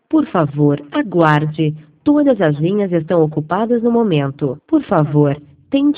Por favor, aguarde. Todas as linhas estão ocupadas no momento. Por favor, tente